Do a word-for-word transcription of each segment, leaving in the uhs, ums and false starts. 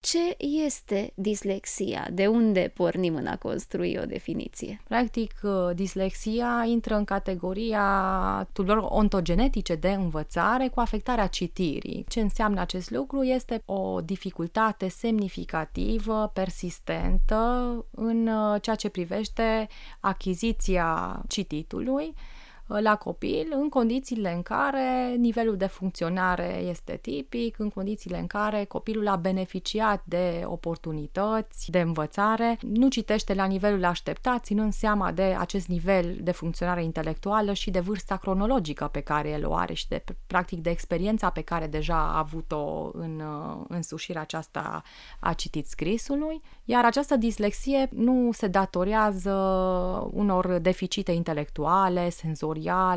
Ce este dislexia? De unde pornim în a construi o definiție? Practic, dislexia intră în categoria tulburări ontogenetice de învățare cu afectarea citirii. Ce înseamnă acest lucru? Este o dificultate semnificativă, persistentă în ceea ce privește achiziția cititului la copil, în condițiile în care nivelul de funcționare este tipic, în condițiile în care copilul a beneficiat de oportunități de învățare, nu citește la nivelul așteptat, ținând seama de acest nivel de funcționare intelectuală și de vârsta cronologică pe care el o are și de, practic, de experiența pe care deja a avut-o în însușirea aceasta a citit-scrisului, iar această dislexie nu se datorează unor deficite intelectuale, senzoriale,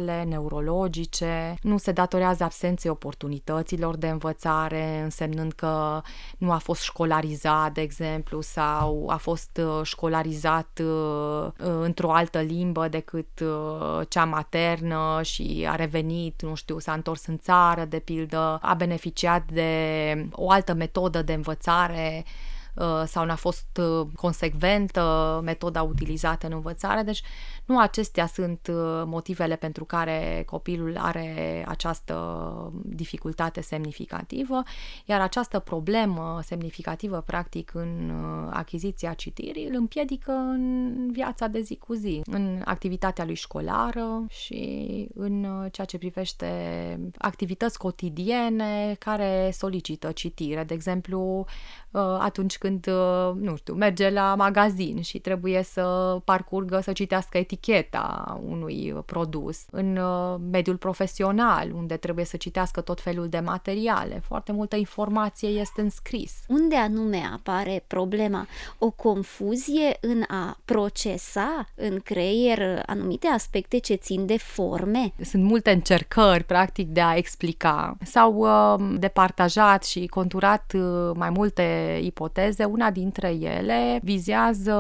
neurologice, nu se datorează absenței oportunităților de învățare, însemnând că nu a fost școlarizat, de exemplu, sau a fost școlarizat într-o altă limbă decât cea maternă și a revenit, nu știu, s-a întors în țară, de pildă, a beneficiat de o altă metodă de învățare sau n-a fost consecventă metoda utilizată în învățare. Deci nu acestea sunt motivele pentru care copilul are această dificultate semnificativă, iar această problemă semnificativă, practic, în achiziția citirii, îl împiedică în viața de zi cu zi, în activitatea lui școlară și în ceea ce privește activități cotidiene care solicită citire. De exemplu, atunci când, nu știu, merge la magazin și trebuie să parcurgă, să citească eticheta unui produs, în mediul profesional, unde trebuie să citească tot felul de materiale. Foarte multă informație este în scris. Unde anume apare problema? O confuzie în a procesa în creier anumite aspecte ce țin de forme? Sunt multe încercări, practic, de a explica. S-au de partajat și conturat mai multe ipoteze. Una dintre ele vizează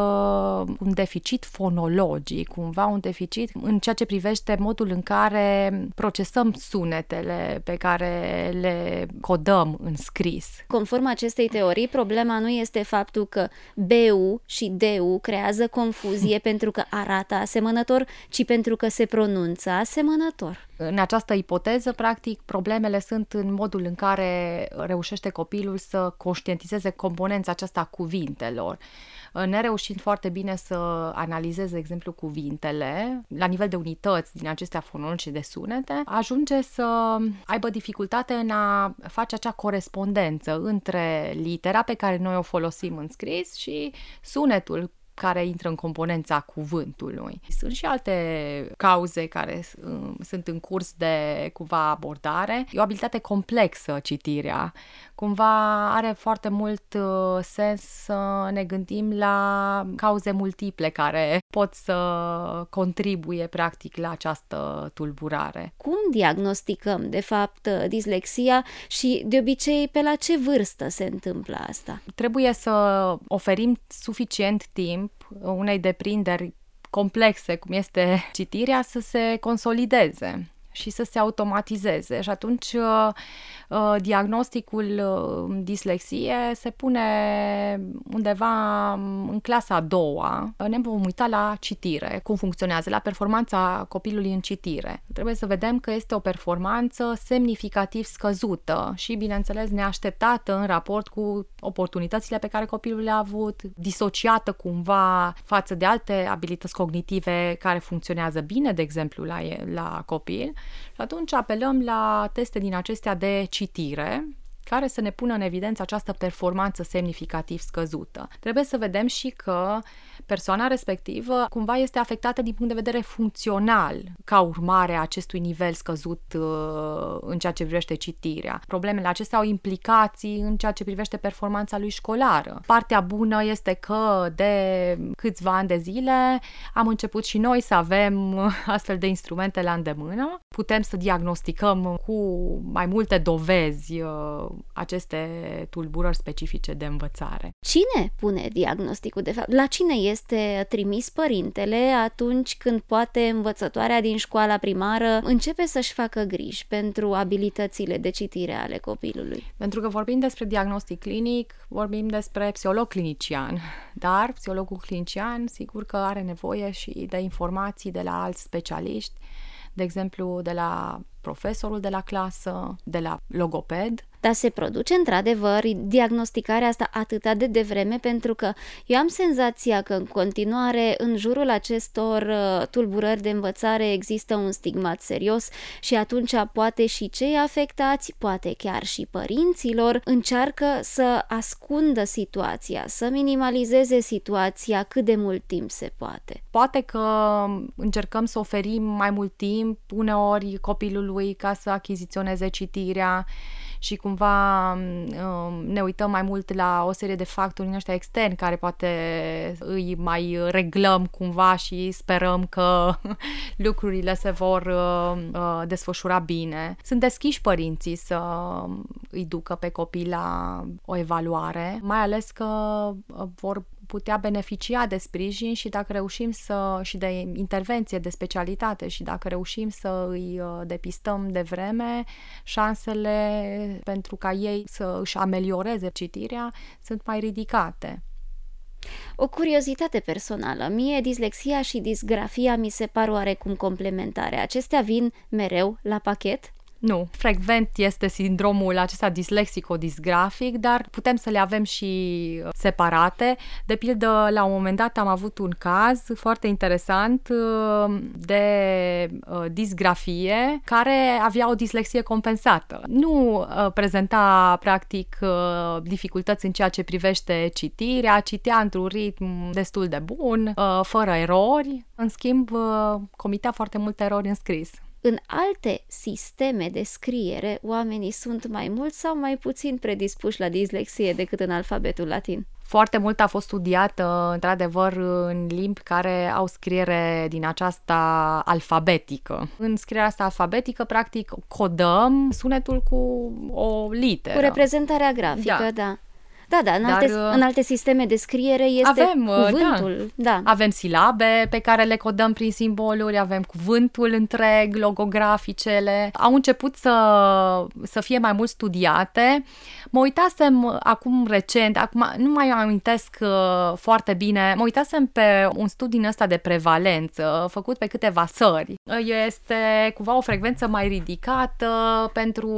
un deficit fonologic, cumva un deficit în ceea ce privește modul în care procesăm sunetele pe care le codăm în scris. Conform acestei teorii, problema nu este faptul că B-ul și D-ul creează confuzie pentru că arată asemănător, ci pentru că se pronunță asemănător. În această ipoteză, practic, problemele sunt în modul în care reușește copilul să conștientizeze componența aceasta a cuvintelor. Nereușind foarte bine să analizeze, de exemplu, cuvintele la nivel de unități din acestea fonologice de sunete, ajunge să aibă dificultate în a face acea corespondență între litera pe care noi o folosim în scris și sunetul care intră în componența cuvântului. Sunt și alte cauze care sunt în curs de cumva abordare. E o abilitate complexă, citirea. Cumva are foarte mult sens să ne gândim la cauze multiple care pot să contribuie practic la această tulburare. Cum diagnosticăm, de fapt, dislexia și de obicei pe la ce vârstă se întâmplă asta? Trebuie să oferim suficient timp unei deprinderi complexe, cum este citirea, să se consolideze și să se automatizeze. Și atunci diagnosticul dislexie se pune undeva în clasa a doua. Ne vom uita la citire, cum funcționează, la performanța copilului în citire. Trebuie să vedem că este o performanță semnificativ scăzută și, bineînțeles, neașteptată în raport cu oportunitățile pe care copilul le-a avut, disociată cumva față de alte abilități cognitive care funcționează bine, de exemplu, la, la copil. Și atunci apelăm la teste din acestea de citire, care să ne pună în evidență această performanță semnificativ scăzută. Trebuie să vedem și că persoana respectivă cumva este afectată din punct de vedere funcțional ca urmare a acestui nivel scăzut uh, în ceea ce privește citirea. Problemele acestea au implicații în ceea ce privește performanța lui școlară. Partea bună este că de câțiva ani de zile am început și noi să avem astfel de instrumente la îndemână. Putem să diagnosticăm cu mai multe dovezi uh, aceste tulburări specifice de învățare. Cine pune diagnosticul, de fapt? La cine este trimis părintele atunci când poate învățătoarea din școala primară începe să-și facă griji pentru abilitățile de citire ale copilului? Pentru că vorbim despre diagnostic clinic, vorbim despre psiholog clinician, dar psihologul clinician sigur că are nevoie și de informații de la alți specialiști, de exemplu de la profesorul de la clasă, de la logoped. Dar se produce într-adevăr diagnosticarea asta atât de devreme, pentru că eu am senzația că în continuare în jurul acestor uh, tulburări de învățare există un stigmat serios și atunci poate și cei afectați, poate chiar și părinților, încearcă să ascundă situația, să minimalizeze situația cât de mult timp se poate. Poate că încercăm să oferim mai mult timp uneori copilului ca să achiziționeze citirea și cumva ne uităm mai mult la o serie de factori în ăștia externi care poate îi mai reglăm cumva și sperăm că lucrurile se vor desfășura bine. Sunt deschiși părinții să îi ducă pe copii la o evaluare, mai ales că vor putea beneficia de sprijin și dacă reușim să și de intervenție de specialitate și dacă reușim să îi depistăm de vreme, șansele pentru ca ei să își amelioreze citirea sunt mai ridicate. O curiozitate personală. Mie dislexia și disgrafia mi se par oarecum complementare. Acestea vin mereu la pachet? Nu, frecvent este sindromul acesta dislexico-disgrafic, dar putem să le avem și separate. De pildă, la un moment dat am avut un caz foarte interesant de disgrafie care avea o dislexie compensată. Nu prezenta, practic, dificultăți în ceea ce privește citirea, citea într-un ritm destul de bun, fără erori. În schimb, comitea foarte multe erori în scris. În alte sisteme de scriere, oamenii sunt mai mult sau mai puțin predispuși la dislexie decât în alfabetul latin? Foarte mult a fost studiată, într-adevăr, în limbi care au scriere din aceasta alfabetică. În scrierea asta alfabetică, practic, codăm sunetul cu o literă. Cu reprezentarea grafică, da. da. Da, da, în, Dar, alte, în alte sisteme de scriere este avem, cuvântul. Da. Da. Avem silabe pe care le codăm prin simboluri, avem cuvântul întreg, logograficele. Au început să, să fie mai mult studiate. Mă uitasem acum recent, acum nu mai amintesc foarte bine, mă uitasem pe un studiu din ăsta de prevalență, făcut pe câteva țări. Este cumva o frecvență mai ridicată pentru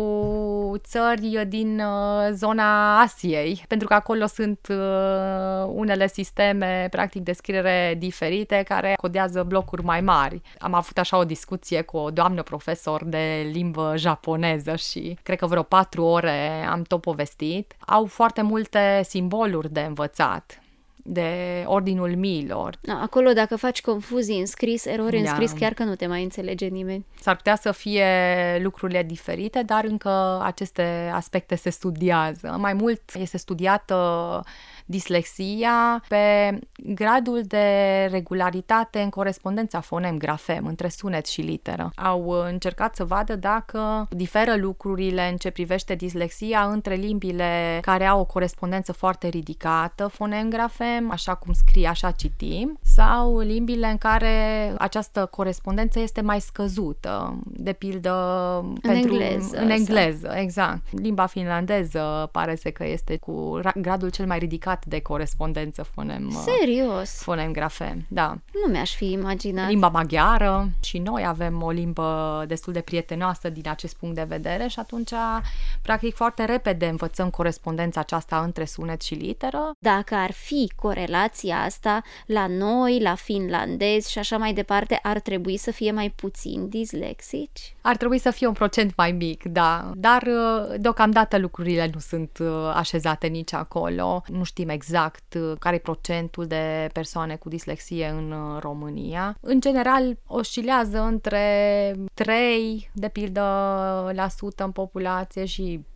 țări din zona Asiei, pentru că acolo sunt uh, unele sisteme, practic, de scriere diferite care codează blocuri mai mari. Am avut așa o discuție cu o doamnă profesor de limbă japoneză și cred că vreo patru ore am tot povestit. Au foarte multe simboluri de învățat, de ordinul miilor. Acolo, dacă faci confuzii în scris, erori în scris, chiar că nu te mai înțelege nimeni. S-ar putea să fie lucrurile diferite, dar încă aceste aspecte se studiază. Mai mult este studiată dislexia pe gradul de regularitate în corespondența fonem-grafem între sunet și literă. Au încercat să vadă dacă diferă lucrurile în ce privește dislexia între limbile care au o corespondență foarte ridicată, fonem-grafem, așa cum scrie, așa citim, sau limbile în care această corespondență este mai scăzută, de pildă în pentru, engleză. În engleză, sau... exact. Limba finlandeză pare să că este cu gradul cel mai ridicat de corespondență fonem. Serios? Fonem-grafem, da. Nu mi-aș fi imaginat. Limba maghiară, și noi avem o limbă destul de prietenoasă din acest punct de vedere și atunci, practic, foarte repede învățăm corespondența aceasta între sunet și literă. Dacă ar fi corelația asta la noi, la finlandezi și așa mai departe, ar trebui să fie mai puțin dislexici? Ar trebui să fie un procent mai mic, da. Dar deocamdată lucrurile nu sunt așezate nici acolo. Nu știm exact care e procentul de persoane cu dislexie în România. În general, oscilează între trei, de pildă, la sută în populație și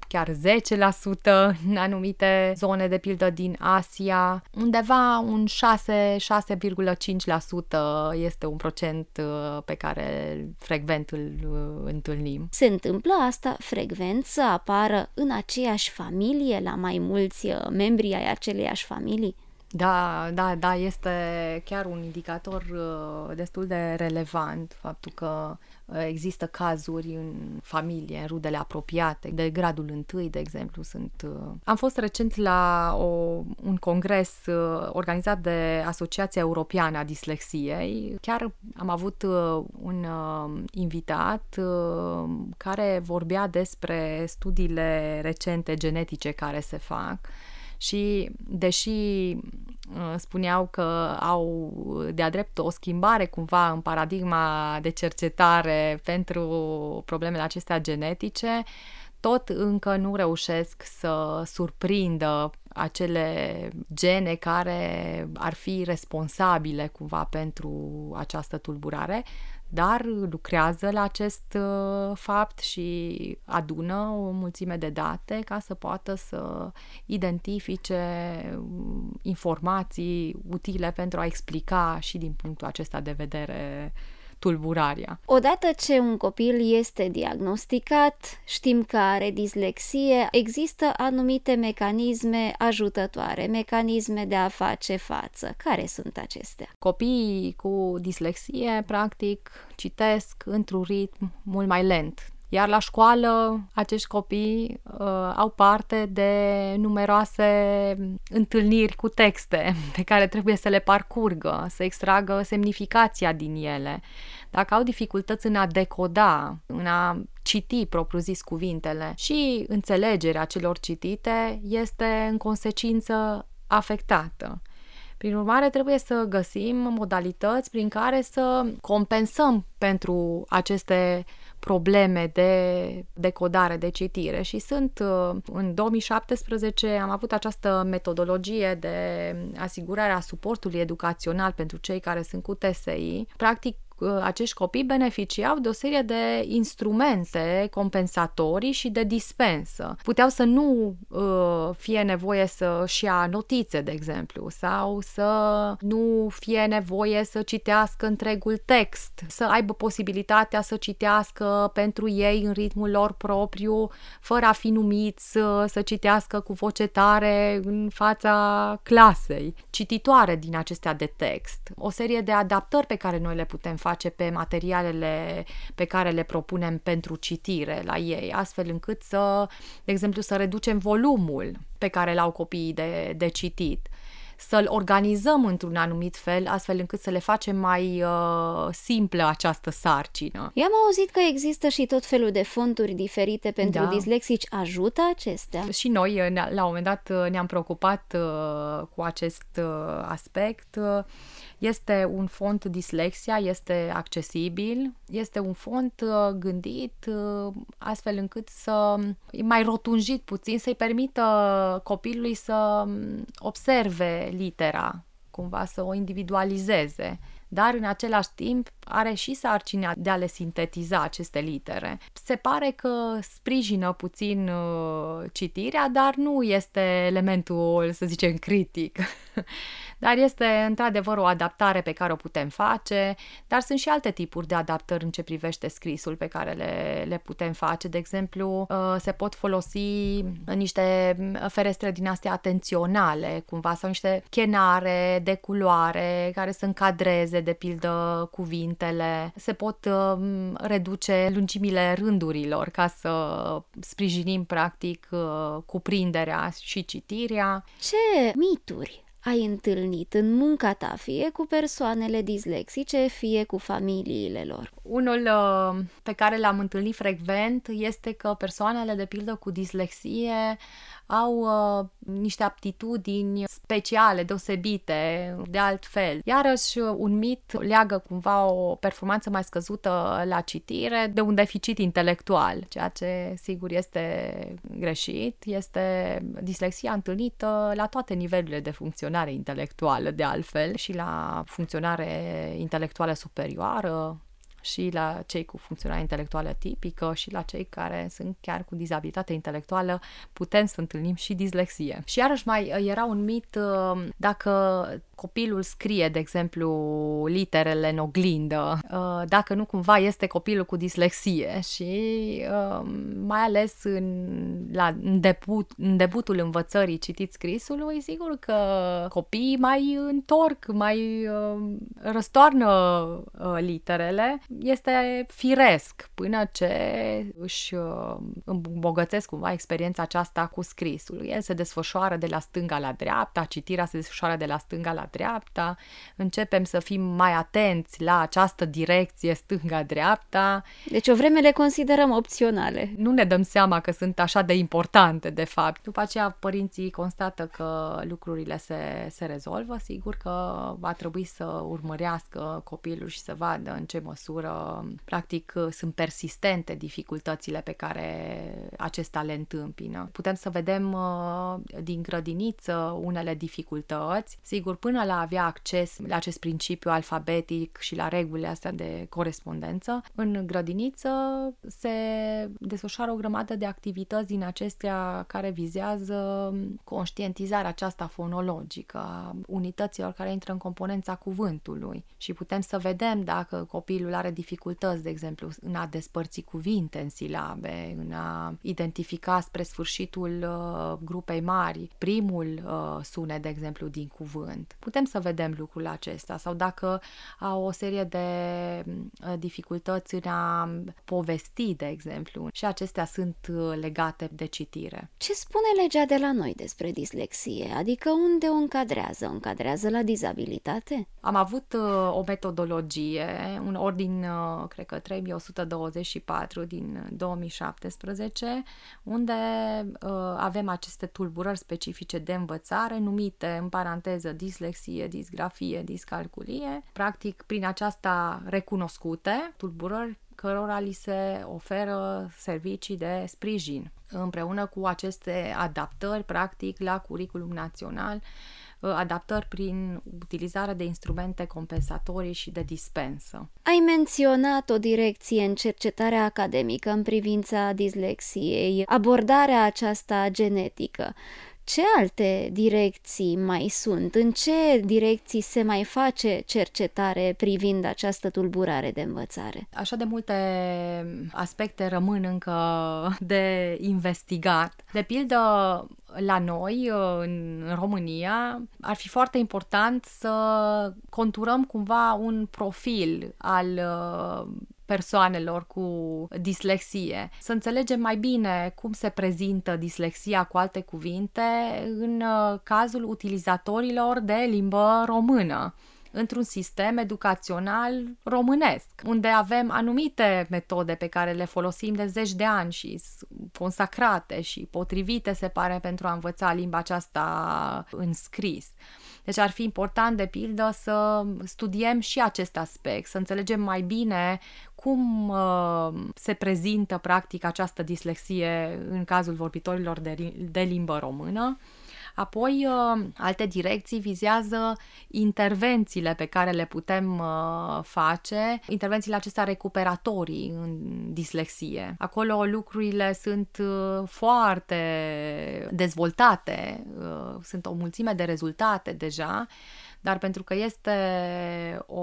chiar zece la sută în anumite zone, de pildă din Asia. Undeva un șase șase virgulă cinci la sută este un procent pe care frecvent îl întâlnim. Se întâmplă asta frecvent să apară în aceeași familie, la mai mulți membri ai aceleiași familii? Da, da, da, este chiar un indicator uh, destul de relevant faptul că uh, există cazuri în familie, în rudele apropiate, de gradul întâi, de exemplu, sunt... Uh... Am fost recent la o, un congres uh, organizat de Asociația Europeană a Dislexiei. Chiar am avut uh, un uh, invitat uh, care vorbea despre studiile recente genetice care se fac. Și deși uh, spuneau că au de-a drept o schimbare cumva în paradigma de cercetare pentru problemele acestea genetice, tot încă nu reușesc să surprindă acele gene care ar fi responsabile cumva pentru această tulburare, dar lucrează la acest uh, fapt și adună o mulțime de date ca să poată să identifice informații utile pentru a explica și din punctul acesta de vedere tulburarea. Odată ce un copil este diagnosticat, știm că are dislexie, există anumite mecanisme ajutătoare, mecanisme de a face față. Care sunt acestea? Copiii cu dislexie, practic, citesc într-un ritm mult mai lent. Iar la școală, acești copii uh, au parte de numeroase întâlniri cu texte pe care trebuie să le parcurgă, să extragă semnificația din ele. Dacă au dificultăți în a decoda, în a citi propriu-zis cuvintele și înțelegerea celor citite, este în consecință afectată. Prin urmare, trebuie să găsim modalități prin care să compensăm pentru aceste probleme de decodare, de citire și sunt, în două mii șaptesprezece am avut această metodologie de asigurare a suportului educațional pentru cei care sunt cu T S I. Practic, acești copii beneficiau de o serie de instrumente compensatorii și de dispensă. Puteau să nu uh, fie nevoie să-și ia notițe, de exemplu, sau să nu fie nevoie să citească întregul text, să aibă posibilitatea să citească pentru ei în ritmul lor propriu, fără a fi numiți, să, să citească cu voce tare în fața clasei. Cititoare din acestea de text. O serie de adaptări pe care noi le putem face face pe materialele pe care le propunem pentru citire la ei, astfel încât să, de exemplu, să reducem volumul pe care l-au copiii de, de citit, să-l organizăm într-un anumit fel, astfel încât să le facem mai uh, simplă această sarcină. Eu am auzit că există și tot felul de fonturi diferite pentru da. dislexici. Ajută acestea? Și noi, la un moment dat, ne-am preocupat uh, cu acest uh, aspect. Este un font Dislexia, este accesibil, este un font uh, gândit uh, astfel încât să mai rotunjit puțin, să-i permită copilului să observe litera, cumva să o individualizeze, dar în același timp are și sarcina de a le sintetiza aceste litere. Se pare că sprijină puțin uh, citirea, dar nu este elementul, să zicem, critic. Dar este într-adevăr o adaptare pe care o putem face, dar sunt și alte tipuri de adaptări în ce privește scrisul pe care le, le putem face. De exemplu, se pot folosi niște ferestre din astea atenționale, cumva, sau niște chenare de culoare care să încadreze, de pildă, cuvintele. Se pot reduce lungimile rândurilor ca să sprijinim, practic, cuprinderea și citirea. Ce mituri ai întâlnit în munca ta, fie cu persoanele dislexice, fie cu familiile lor? Unul uh, pe care l-am întâlnit frecvent este că persoanele, de pildă, cu dislexie au uh, niște aptitudini speciale, deosebite, de altfel. Iarăși, un mit leagă cumva o performanță mai scăzută la citire de un deficit intelectual, ceea ce, sigur, este greșit. Este dislexia întâlnită la toate nivelurile de funcționare intelectuală, de altfel, și la funcționare intelectuală superioară, și la cei cu funcționare intelectuală tipică și la cei care sunt chiar cu dizabilitate intelectuală, putem să întâlnim și dislexie. Și iarăși mai era un mit dacă copilul scrie, de exemplu, literele în oglindă, dacă nu cumva este copilul cu dislexie și mai ales în, la, în, debut, în debutul învățării citit-scrisului, sigur că copiii mai întorc, mai răstoarnă literele, este firesc până ce își îmbogățesc cumva experiența aceasta cu scrisul. El se desfășoară de la stânga la dreapta, citirea se desfășoară de la stânga la dreapta, începem să fim mai atenți la această direcție stânga-dreapta. Deci o vreme le considerăm opționale. Nu ne dăm seama că sunt așa de importante, de fapt. După aceea, părinții constată că lucrurile se, se rezolvă. Sigur că va trebui să urmărească copilul și să vadă în ce măsură, practic, sunt persistente dificultățile pe care acesta le întâmpină. Putem să vedem din grădiniță unele dificultăți. Sigur, până la avea acces la acest principiu alfabetic și la regulile astea de corespondență, în grădiniță se desfășoară o grămadă de activități din acestea care vizează conștientizarea aceasta fonologică a unităților care intră în componența cuvântului și putem să vedem dacă copilul are dificultăți, de exemplu, în a despărți cuvinte în silabe, în a identifica spre sfârșitul uh, grupei mari primul uh, sunet, de exemplu, din cuvânt. Putem să vedem lucrul acesta sau dacă au o serie de uh, dificultăți în a povesti, de exemplu, și acestea sunt uh, legate de citire. Ce spune legea de la noi despre dislexie? Adică unde o încadrează? O încadrează la dizabilitate? Am avut uh, o metodologie, un ordin, uh, cred că trei mii o sută douăzeci și patru din două mii șaptesprezece, unde uh, avem aceste tulburări specifice de învățare, numite în paranteză dislexie, disgrafie, discalculie. Practic, prin aceasta recunoscute, tulburări cărora li se oferă servicii de sprijin, împreună cu aceste adaptări, practic, la curriculum național, adaptări prin utilizarea de instrumente compensatorii și de dispensă. Ai menționat o direcție în cercetarea academică în privința dislexiei, abordarea aceasta genetică. Ce alte direcții mai sunt? În ce direcții se mai face cercetare privind această tulburare de învățare? Așa de multe aspecte rămân încă de investigat. De pildă, la noi, în România, ar fi foarte important să conturăm cumva un profil al persoanelor cu dislexie. Să înțelegem mai bine cum se prezintă dislexia, cu alte cuvinte, în cazul utilizatorilor de limbă română, într-un sistem educațional românesc, unde avem anumite metode pe care le folosim de zeci de ani și consacrate și potrivite, se pare, pentru a învăța limba aceasta în scris. Deci ar fi important, de pildă, să studiem și acest aspect, să înțelegem mai bine cum uh, se prezintă, practic, această dislexie în cazul vorbitorilor de, de limbă română. Apoi, uh, alte direcții vizează intervențiile pe care le putem uh, face, intervențiile acestea recuperatorii în dislexie. Acolo lucrurile sunt uh, foarte dezvoltate, uh, sunt o mulțime de rezultate deja, dar pentru că este o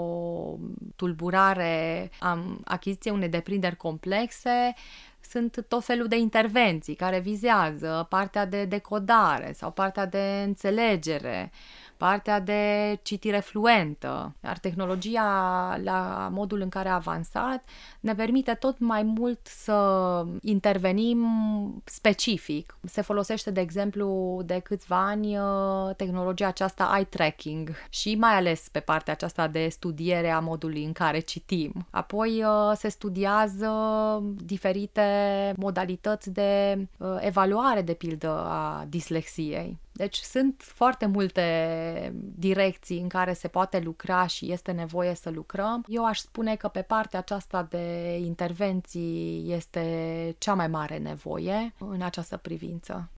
tulburare, am achiziție unei deprinderi complexe, sunt tot felul de intervenții care vizează partea de decodare sau partea de înțelegere, partea de citire fluentă. Iar tehnologia, la modul în care a avansat, ne permite tot mai mult să intervenim specific. Se folosește, de exemplu, de câțiva ani tehnologia aceasta eye tracking și mai ales pe partea aceasta de studiere a modului în care citim. Apoi se studiază diferite modalități de evaluare, de pildă, a dislexiei. Deci sunt foarte multe direcții în care se poate lucra și este nevoie să lucrăm. Eu aș spune că pe partea aceasta de intervenții este cea mai mare nevoie în această privință.